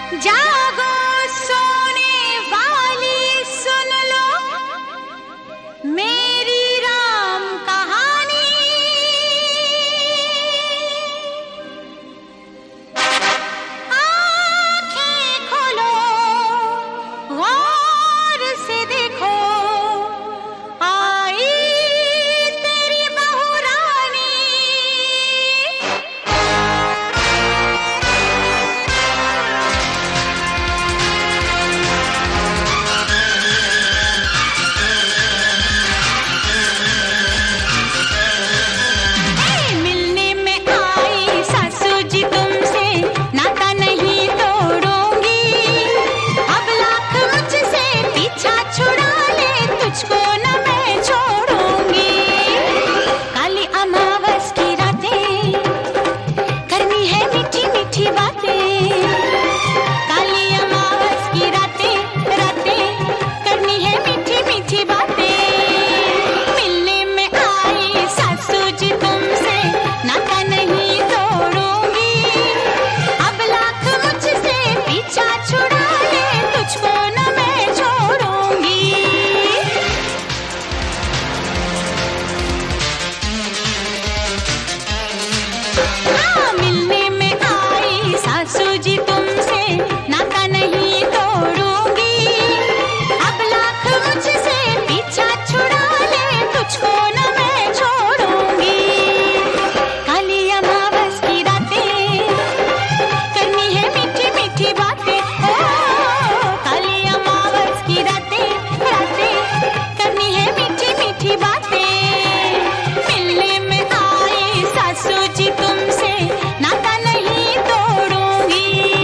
जागो सोने वाली सुन लो मेरी राम कहानी। आंखें खोलो गौर से देखो आई तेरी बहू रानी। मिलने में आई सासू जी तुमसे नाता नहीं तोड़ूंगी। अब लाख मुझसे पीछा छुड़ा ले तुझको न मैं छोड़ूंगी। काली अमावस की रातें करनी है मीठी मीठी बातें। काली अमावस की रातें रातें करनी है मीठी मीठी बातें। मिलने में आई सासू जी तुमसे नाता नहीं तोड़ूंगी। अब लाख मुझसे पीछा छुड़ा ले तुझको न मैं छोड़ूंगी। हाँ, मिलने में आई सासू जी तुमसे नाता नहीं तोड़ूंगी। अब लाख मुझसे पीछा छुड़ा ले तुझको न मैं छोड़ूंगी। काली अमावस की रातें करनी है मीठी मीठी बातें। ओ काली अमावस की रातें रातें करनी है मीठी मीठी बातें। मिलने में आई सासू जी तुमसे नाता नहीं तोड़ूंगी।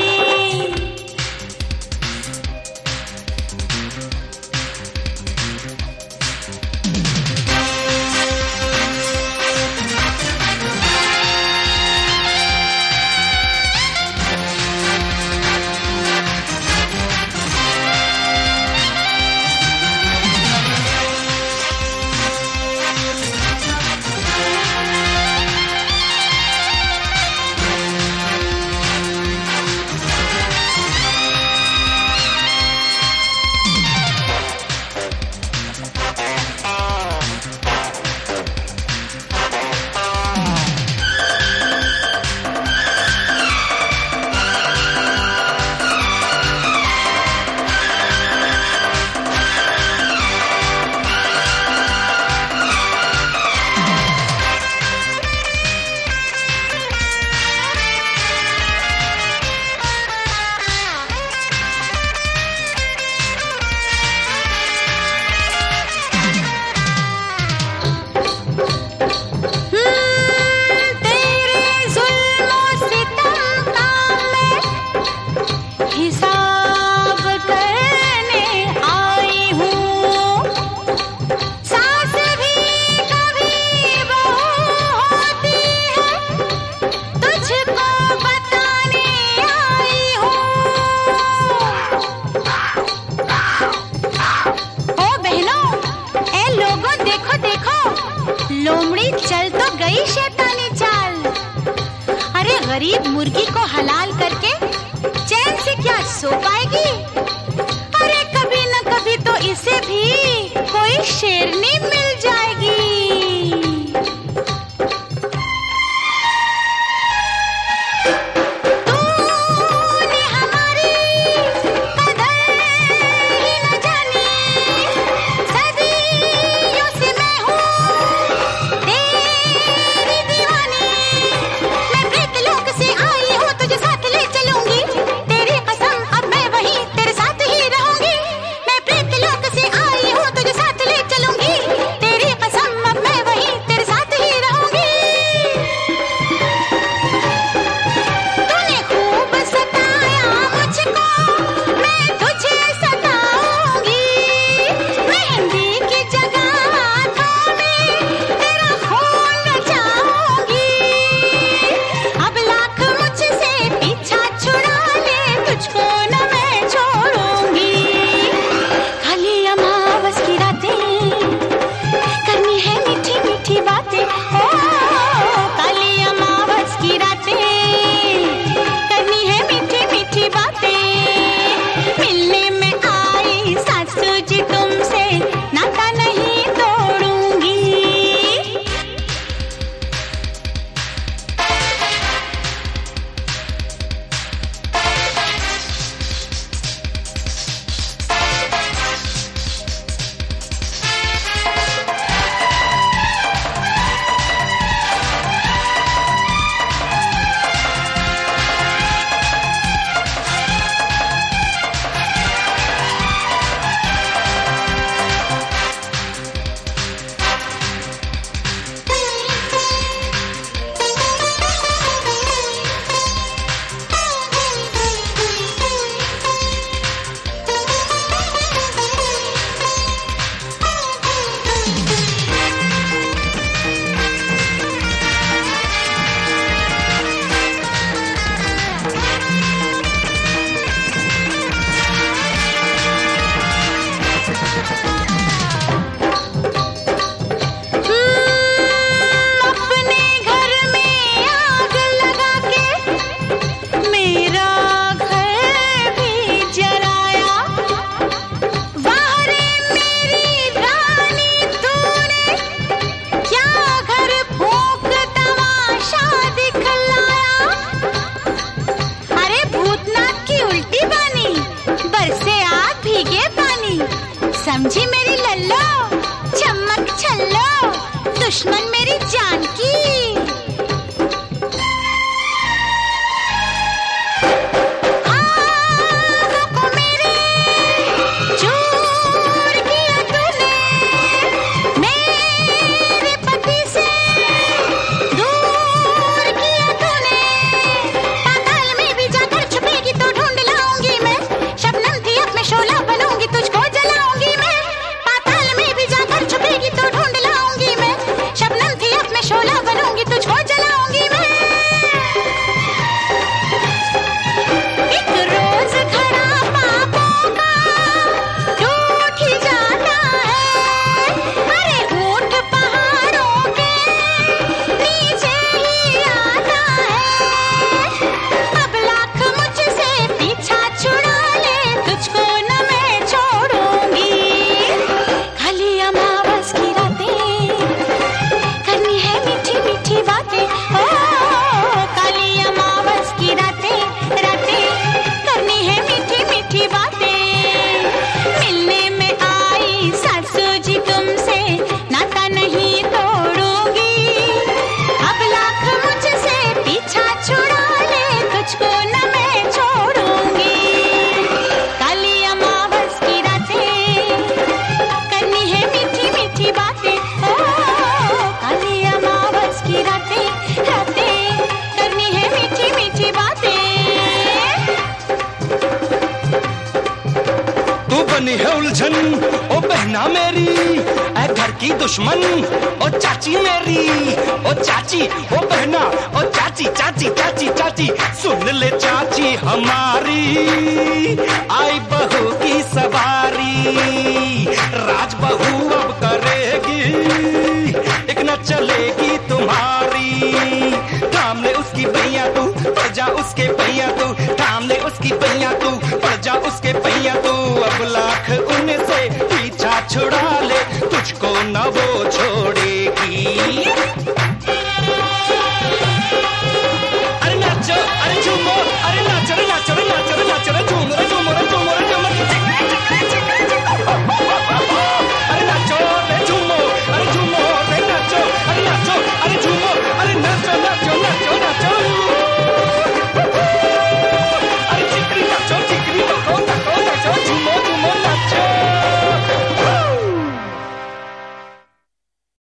तेरे जुल्मों सितम का मैं हिसाब करने आई हूँ। सास भी कभी बहू होती है तुझको बताने आई हूँ। ओ बहनों, ए लोगों, देखो देखो लोमड़ी चल तो गई शैतानी चाल। अरे गरीब मुर्गी को हलाल करके चैन से क्या सो पाएगी। अरे कभी न कभी तो इसे भी कोई शेरनी मिल जाएगी। तूने हमारी कदर ही न जानी। सदियों से मैं हूँ तेरी दीवानी। मैं प्रेतलोक से आई हूँ तुझे साथ ले चलूंगी। तेरी कसम अब मैं वहीं तेरे साथ ही रहूंगी। मैं प्रेतलोक से आई हूँ तुझे साथ ले चलूंगी। तेरी तुझको जलाऊंगी मैं। एक रोज खड़ा पापों का टूट ही जाता है। अरे ऊंट पहाड़ों के नीचे ही आता है। अब लाख मुझसे पीछा छुड़ा ले, तुझको न मैं छोड़ूंगी। खाली अमावस की रातें करनी है मीठी मीठी बातें। ओ काली अमावस की रातें रातें करनी है मीठी मीठी बातें। मिलने में आई सासू जी तुमसे नाता नहीं तोड़ूंगी। अब लाख मुझसे पीछा छुड़ा ले, तुझको न मैं छोड़ूंगी। काली अमावस की रातें करनी है मीठी मीठी बातें। ओ काली अमावस की रातें रातें करनी है मीठी मीठी बातें। तू बनी है उलझन ओ बहना मेरी, ऐ घर की दुश्मन ओ चाची मेरी। ओ चाची ओ बहना ओ चाची चाची चाची चाची, सुन ले चाची हमारी, आई बहू की सवारी। राज बहू अब करेगी, एक न चलेगी तुम्हारी। थाम ले उसकी पहिया तू, पड़ जा उसके पहिया तू। थाम ले उसकी पहिया तू, पड़ जा उसके पहिया तू। अब लाख उनसे पीछा छुड़ा ले, तुझको न वो छोड़े।